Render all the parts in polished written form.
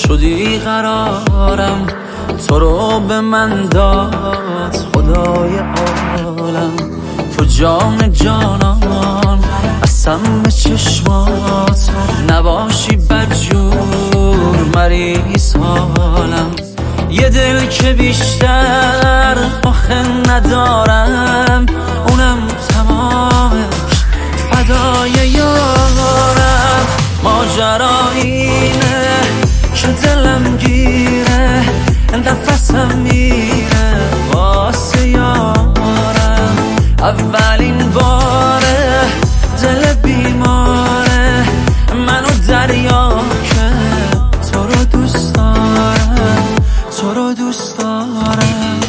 شدی قرارم، تو رو به من داد خدای عالم. تو جان جانان هستم به چشمات، نباشی بدجور مریض حالم. یه دل که بیشتر آخه ندارم، اونم تمامش فدای یارم. ماجرا اینه که دلم گیره، نفسم میره واسه یارم. اولین باره دل بیماره منو دریا که تو رو دوست دارم، تو رو دوست دارم.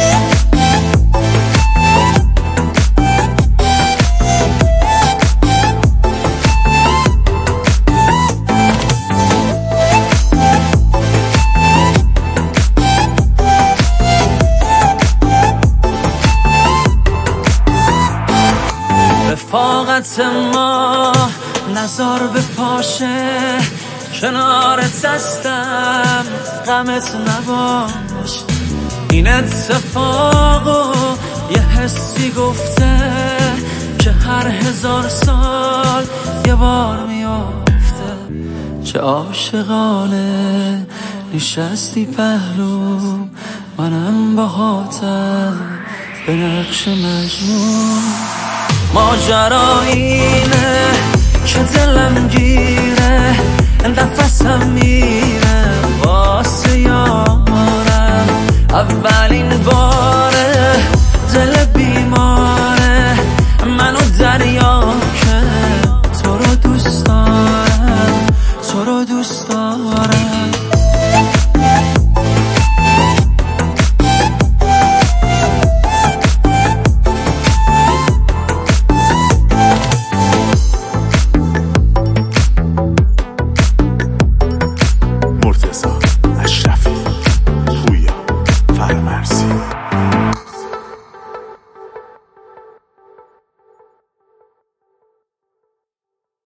رفاقت ما نزار به پاشه، کنارت هستم غمت نباش. این اتفاقو یه حسی گفته که هر 1000 سال یه بار میافته. چه عاشقانه نشستی پهلو، منم باهاتم به نقش مجنون. ماجرا اینه که دلم گیره، نفسم میره واسه یارم. اولین